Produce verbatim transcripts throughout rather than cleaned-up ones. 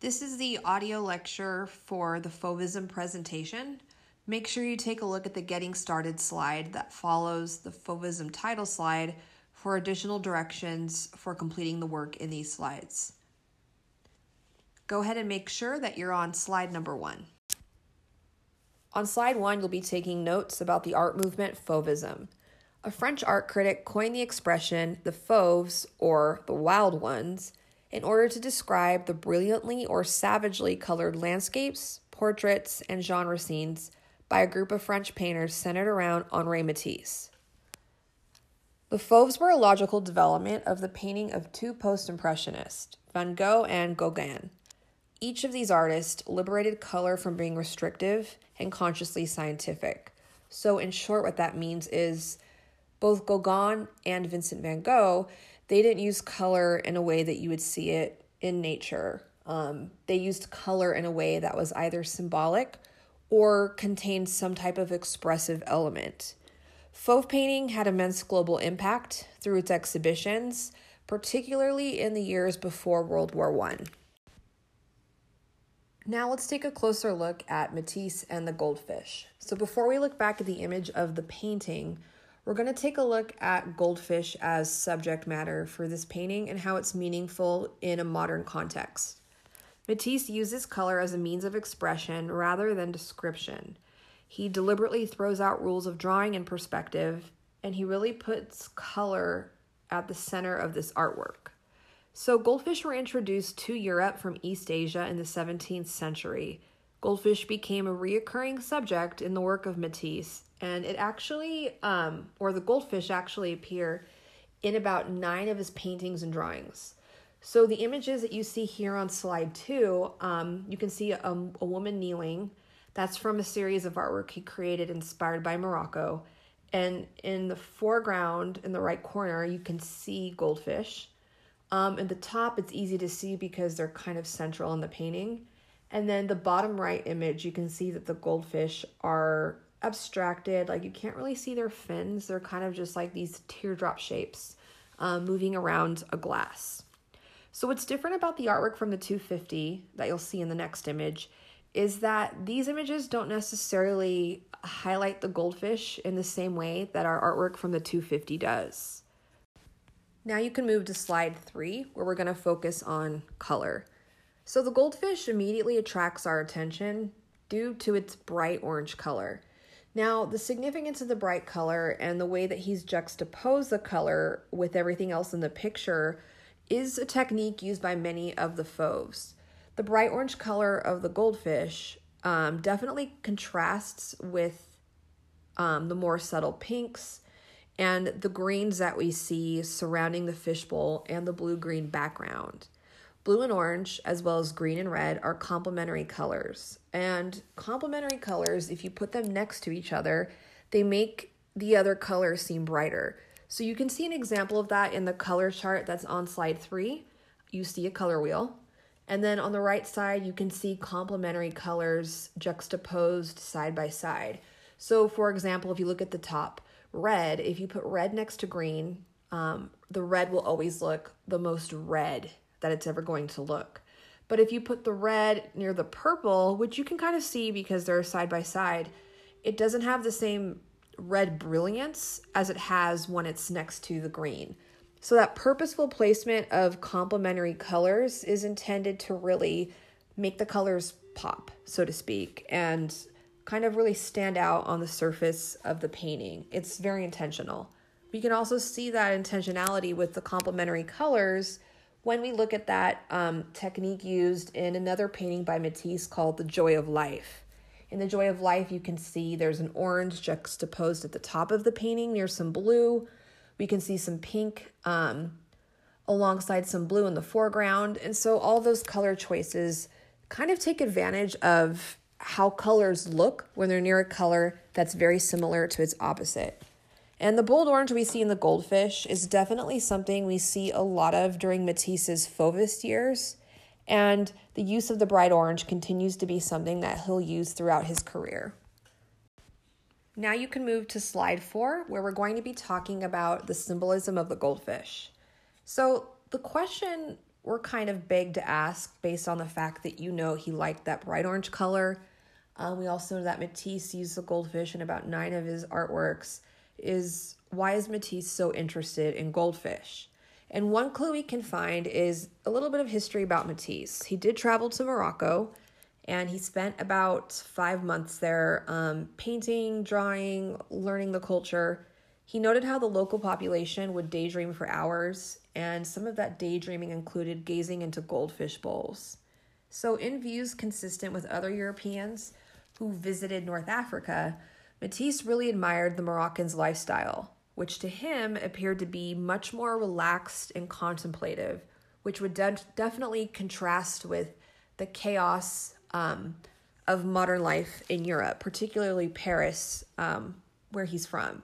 This is the audio lecture for the Fauvism presentation. Make sure you take a look at the Getting Started slide that follows the Fauvism title slide for additional directions for completing the work in these slides. Go ahead and make sure that you're on slide number one. On slide one, you'll be taking notes about the art movement Fauvism. A French art critic coined the expression the fauves, or the wild ones, in order to describe the brilliantly or savagely colored landscapes, portraits, and genre scenes by a group of French painters centered around Henri Matisse. The fauves were a logical development of the painting of two post-impressionists, Van Gogh and Gauguin. Each of these artists liberated color from being restrictive and consciously scientific. So in short, what that means is both Gauguin and Vincent van Gogh, they didn't use color in a way that you would see it in nature. Um, they used color in a way that was either symbolic or contained some type of expressive element. Fauve painting had immense global impact through its exhibitions, particularly in the years before World War One. Now let's take a closer look at Matisse and the goldfish. So before we look back at the image of the painting, we're going to take a look at goldfish as subject matter for this painting and how it's meaningful in a modern context. Matisse uses color as a means of expression rather than description. He deliberately throws out rules of drawing and perspective, and he really puts color at the center of this artwork. So goldfish were introduced to Europe from East Asia in the seventeenth century. Goldfish became a reoccurring subject in the work of Matisse, and it actually, um, or the goldfish actually appear in about nine of his paintings and drawings. So the images that you see here on slide two, um, you can see a, a woman kneeling. That's from a series of artwork he created inspired by Morocco. And in the foreground, in the right corner, you can see goldfish. Um, at the top, it's easy to see because they're kind of central in the painting. And then the bottom right image, you can see that the goldfish are abstracted, like you can't really see their fins. They're kind of just like these teardrop shapes um, moving around a glass. So what's different about the artwork from the two fifty that you'll see in the next image is that these images don't necessarily highlight the goldfish in the same way that our artwork from the two fifty does. Now you can move to slide three, where we're going to focus on color. So the goldfish immediately attracts our attention due to its bright orange color. Now, the significance of the bright color and the way that he's juxtaposed the color with everything else in the picture is a technique used by many of the fauves. The bright orange color of the goldfish um, definitely contrasts with um, the more subtle pinks and the greens that we see surrounding the fishbowl and the blue-green background. Blue and orange, as well as green and red, are complementary colors. And complementary colors, if you put them next to each other, they make the other color seem brighter. So you can see an example of that in the color chart that's on slide three. You see a color wheel. And then on the right side, you can see complementary colors juxtaposed side by side. So for example, if you look at the top, red, if you put red next to green, um, the red will always look the most red that it's ever going to look. But if you put the red near the purple, which you can kind of see because they're side by side, it doesn't have the same red brilliance as it has when it's next to the green. So that purposeful placement of complementary colors is intended to really make the colors pop, so to speak, and kind of really stand out on the surface of the painting. It's very intentional. We can also see that intentionality with the complementary colors when we look at that um, technique used in another painting by Matisse called The Joy of Life. In The Joy of Life, you can see there's an orange juxtaposed at the top of the painting near some blue. We can see some pink um, alongside some blue in the foreground. And so all those color choices kind of take advantage of how colors look when they're near a color that's very similar to its opposite. And the bold orange we see in the goldfish is definitely something we see a lot of during Matisse's Fauvist years, and the use of the bright orange continues to be something that he'll use throughout his career. Now you can move to slide four, where we're going to be talking about the symbolism of the goldfish. So the question we're kind of begged to ask based on the fact that you know he liked that bright orange color. Um, we also know that Matisse used the goldfish in about nine of his artworks. Is why is Matisse so interested in goldfish? And one clue we can find is a little bit of history about Matisse. He did travel to Morocco, and he spent about five months there um, painting, drawing, learning the culture. He noted how the local population would daydream for hours, and some of that daydreaming included gazing into goldfish bowls. So in views consistent with other Europeans who visited North Africa, Matisse really admired the Moroccans' lifestyle, which to him appeared to be much more relaxed and contemplative, which would de- definitely contrast with the chaos um, of modern life in Europe, particularly Paris, um, where he's from.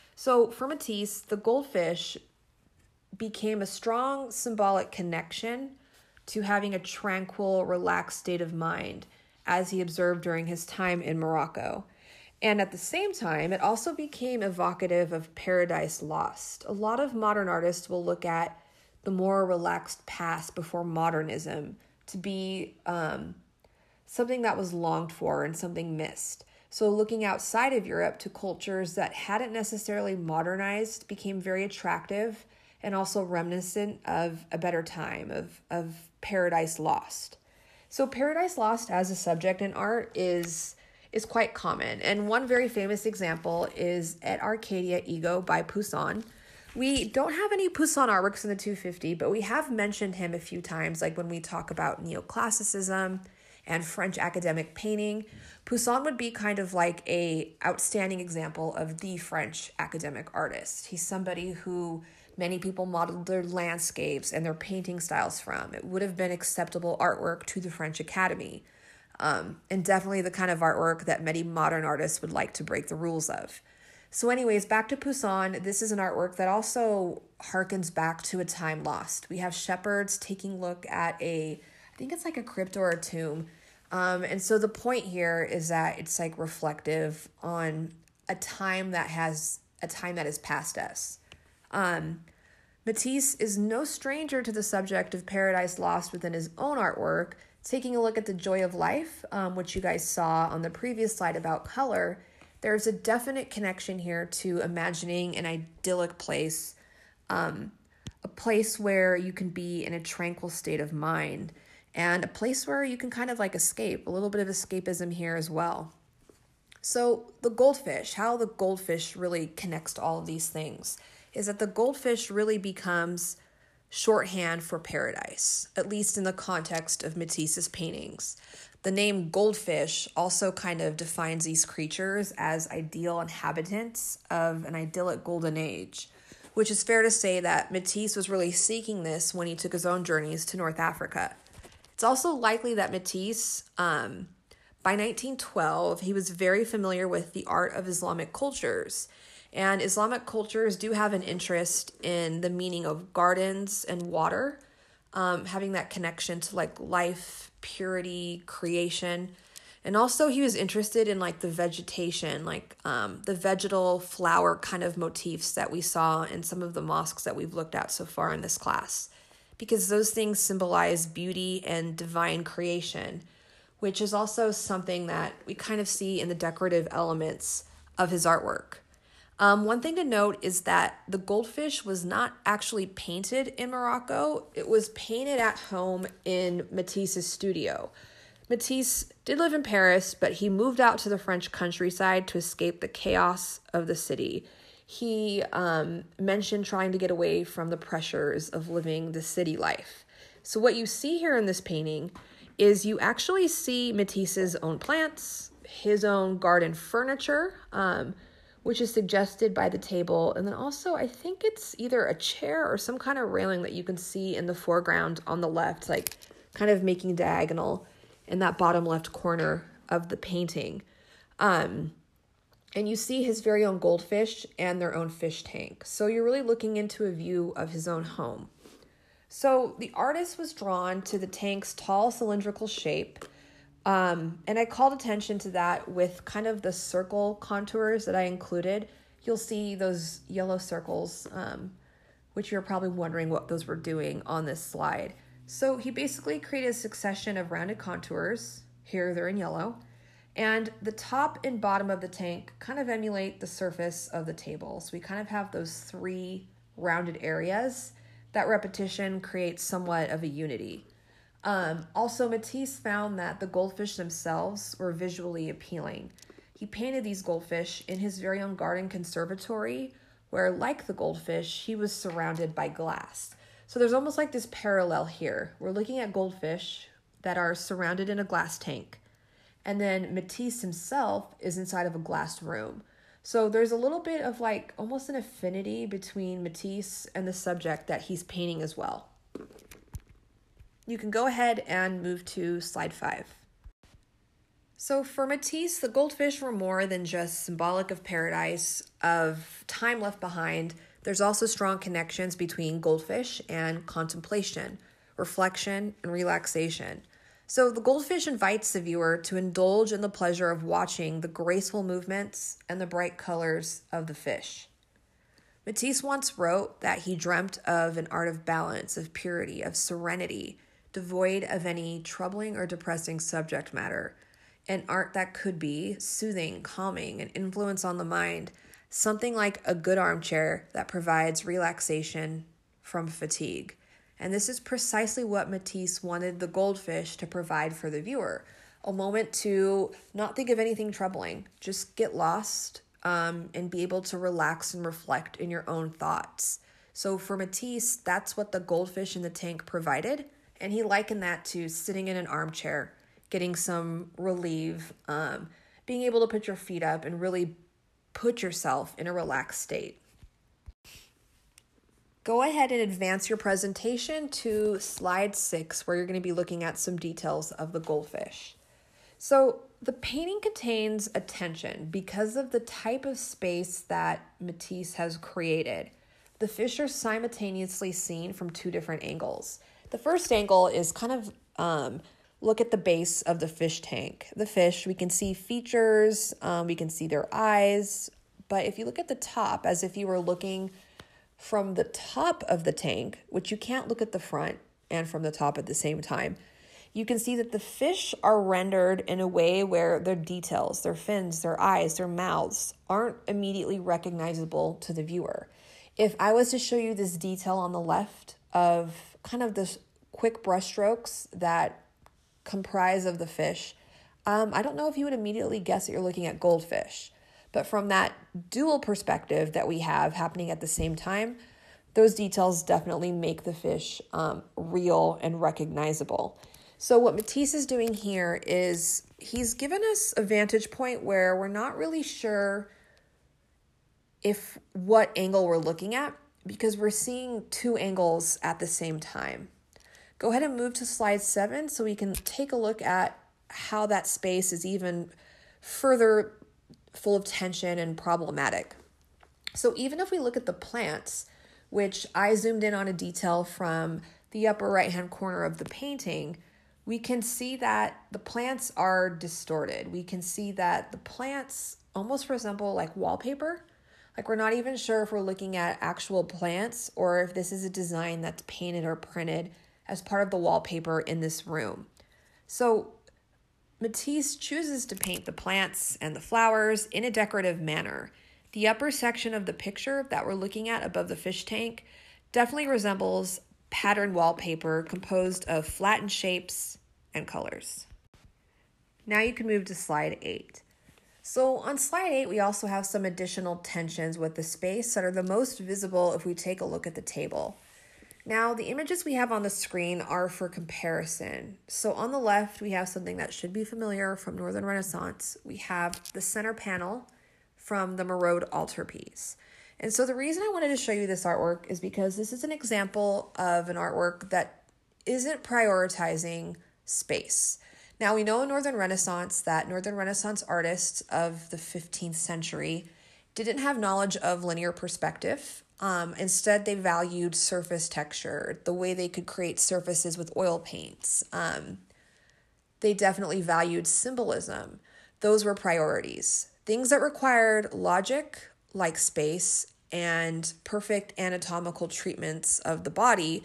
So for Matisse, the goldfish became a strong symbolic connection to having a tranquil, relaxed state of mind, as he observed during his time in Morocco. And at the same time, it also became evocative of Paradise Lost. A lot of modern artists will look at the more relaxed past before modernism to be um, something that was longed for and something missed. So looking outside of Europe to cultures that hadn't necessarily modernized became very attractive and also reminiscent of a better time, of, of Paradise Lost. So Paradise Lost as a subject in art is, is quite common. And one very famous example is at Arcadia Ego by Poussin. We don't have any Poussin artworks in the two fifty, but we have mentioned him a few times, like when we talk about neoclassicism and French academic painting. Poussin would be kind of like a outstanding example of the French academic artist. He's somebody who many people modeled their landscapes and their painting styles from. It would have been acceptable artwork to the French Academy, um, and definitely the kind of artwork that many modern artists would like to break the rules of. So anyways, back to Poussin, this is an artwork that also harkens back to a time lost. We have shepherds taking a look at a, I think it's like a crypt or a tomb. Um, and so the point here is that it's like reflective on a time that has, a time that is past us. Um, Matisse is no stranger to the subject of Paradise Lost within his own artwork. Taking a look at the joy of life, um, which you guys saw on the previous slide about color, there's a definite connection here to imagining an idyllic place, um, a place where you can be in a tranquil state of mind, and a place where you can kind of like escape, a little bit of escapism here as well. So the goldfish, how the goldfish really connects to all of these things, is that the goldfish really becomes shorthand for paradise, at least in the context of Matisse's paintings. The name goldfish also kind of defines these creatures as ideal inhabitants of an idyllic golden age, which is fair to say that Matisse was really seeking this when he took his own journeys to North Africa. It's also likely that Matisse, um, by nineteen twelve, he was very familiar with the art of Islamic cultures. And Islamic cultures do have an interest in the meaning of gardens and water, um, having that connection to like life, purity, creation. And also he was interested in like the vegetation, like um, the vegetal flower kind of motifs that we saw in some of the mosques that we've looked at so far in this class, because those things symbolize beauty and divine creation, which is also something that we kind of see in the decorative elements of his artwork. Um, one thing to note is that the goldfish was not actually painted in Morocco. It was painted at home in Matisse's studio. Matisse did live in Paris, but he moved out to the French countryside to escape the chaos of the city. He um, mentioned trying to get away from the pressures of living the city life. So what you see here in this painting is you actually see Matisse's own plants, his own garden furniture, um, which is suggested by the table. And then also, I think it's either a chair or some kind of railing that you can see in the foreground on the left, like kind of making diagonal in that bottom left corner of the painting. Um, and you see his very own goldfish and their own fish tank. So you're really looking into a view of his own home. So the artist was drawn to the tank's tall cylindrical shape. Um, and I called attention to that with kind of the circle contours that I included. You'll see those yellow circles, um, which you're probably wondering what those were doing on this slide. So he basically created a succession of rounded contours. Here they're in yellow. And the top and bottom of the tank kind of emulate the surface of the table. So we kind of have those three rounded areas. That repetition creates somewhat of a unity. Um, also, Matisse found that the goldfish themselves were visually appealing. He painted these goldfish in his very own garden conservatory, where, like the goldfish, he was surrounded by glass. So there's almost like this parallel here. We're looking at goldfish that are surrounded in a glass tank. And then Matisse himself is inside of a glass room. So there's a little bit of like almost an affinity between Matisse and the subject that he's painting as well. You can go ahead and move to slide five. So for Matisse, the goldfish were more than just symbolic of paradise, of time left behind. There's also strong connections between goldfish and contemplation, reflection, and relaxation. So the goldfish invites the viewer to indulge in the pleasure of watching the graceful movements and the bright colors of the fish. Matisse once wrote that he dreamt of an art of balance, of purity, of serenity, devoid of any troubling or depressing subject matter, an art that could be soothing, calming, and influence on the mind, something like a good armchair that provides relaxation from fatigue. And this is precisely what Matisse wanted the goldfish to provide for the viewer, a moment to not think of anything troubling, just get lost um, and be able to relax and reflect in your own thoughts. So for Matisse, that's what the goldfish in the tank provided. And he likened that to sitting in an armchair, getting some relief, um, being able to put your feet up and really put yourself in a relaxed state. Go ahead and advance your presentation to slide six, where you're going to be looking at some details of the goldfish. So the painting contains a tension because of the type of space that Matisse has created. The fish are simultaneously seen from two different angles. The first angle is kind of um, look at the base of the fish tank. The fish, we can see features, um, we can see their eyes, but if you look at the top, as if you were looking from the top of the tank, which you can't look at the front and from the top at the same time, you can see that the fish are rendered in a way where their details, their fins, their eyes, their mouths aren't immediately recognizable to the viewer. If I was to show you this detail on the left of kind of the quick brush strokes that comprise of the fish, um, I don't know if you would immediately guess that you're looking at goldfish. But from that dual perspective that we have happening at the same time, those details definitely make the fish um, real and recognizable. So what Matisse is doing here is he's given us a vantage point where we're not really sure if what angle we're looking at, because we're seeing two angles at the same time. Go ahead and move to slide seven so we can take a look at how that space is even further full of tension and problematic. So even if we look at the plants, which I zoomed in on a detail from the upper right-hand corner of the painting, we can see that the plants are distorted. We can see that the plants almost resemble like wallpaper. Like we're not even sure if we're looking at actual plants or if this is a design that's painted or printed as part of the wallpaper in this room. So Matisse chooses to paint the plants and the flowers in a decorative manner. The upper section of the picture that we're looking at above the fish tank definitely resembles patterned wallpaper composed of flattened shapes and colors. Now you can move to slide eight. So on slide eight, we also have some additional tensions with the space that are the most visible if we take a look at the table. Now, the images we have on the screen are for comparison. So on the left, we have something that should be familiar from Northern Renaissance. We have the center panel from the Marode altarpiece. And so the reason I wanted to show you this artwork is because this is an example of an artwork that isn't prioritizing space. Now, we know in Northern Renaissance that Northern Renaissance artists of the fifteenth century didn't have knowledge of linear perspective. Um, instead, they valued surface texture, the way they could create surfaces with oil paints. Um, they definitely valued symbolism. Those were priorities. Things that required logic, like space, and perfect anatomical treatments of the body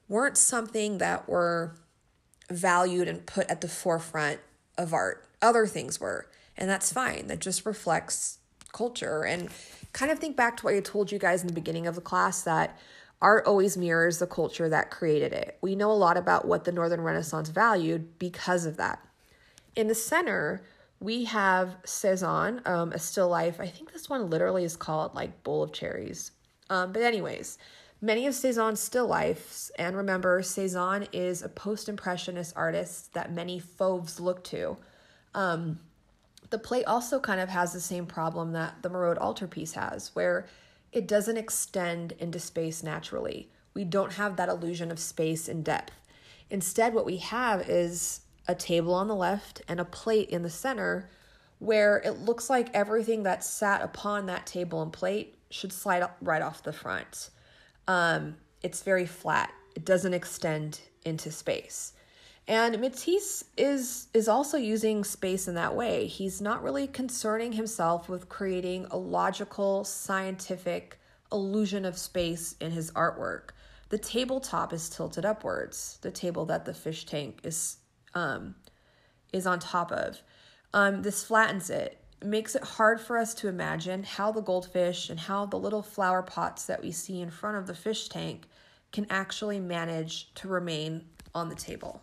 weren't something that were valued and put at the forefront of art. Other things were, and that's fine. That just reflects culture. And kind of think back to what I told you guys in the beginning of the class, that art always mirrors the culture that created it. We know a lot about what the Northern Renaissance valued because of that. In the center, we have Cezanne, um, a still life. I think this one literally is called like Bowl of Cherries. Um, but anyways, many of Cezanne's still lifes, and remember, Cezanne is a post-impressionist artist that many fauves look to. Um, the plate also kind of has the same problem that the Merode altarpiece has, where it doesn't extend into space naturally. We don't have that illusion of space and depth. Instead, what we have is a table on the left and a plate in the center, where it looks like everything that sat upon that table and plate should slide right off the front. Um, it's very flat. It doesn't extend into space. And Matisse is is also using space in that way. He's not really concerning himself with creating a logical, scientific illusion of space in his artwork. The tabletop is tilted upwards, the table that the fish tank is um, is on top of. Um, this flattens it. It makes it hard for us to imagine how the goldfish and how the little flower pots that we see in front of the fish tank can actually manage to remain on the table.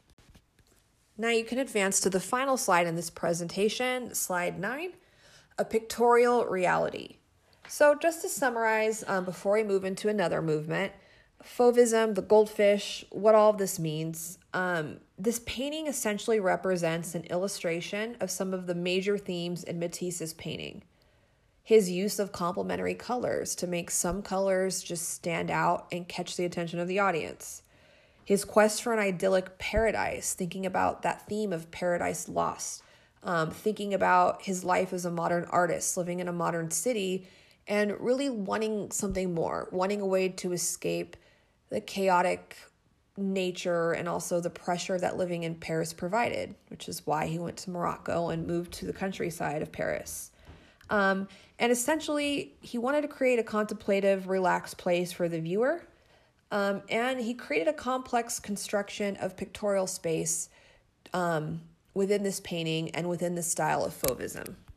Now you can advance to the final slide in this presentation, slide nine, a pictorial reality. So just to summarize, um, before we move into another movement, Fauvism, the goldfish, what all of this means. Um, this painting essentially represents an illustration of some of the major themes in Matisse's painting. His use of complementary colors to make some colors just stand out and catch the attention of the audience. His quest for an idyllic paradise, thinking about that theme of paradise lost, um, thinking about his life as a modern artist, living in a modern city, and really wanting something more, wanting a way to escape the chaotic nature and also the pressure that living in Paris provided, which is why he went to Morocco and moved to the countryside of Paris. Um, and essentially, he wanted to create a contemplative, relaxed place for the viewer. Um, and he created a complex construction of pictorial space um, within this painting and within the style of Fauvism.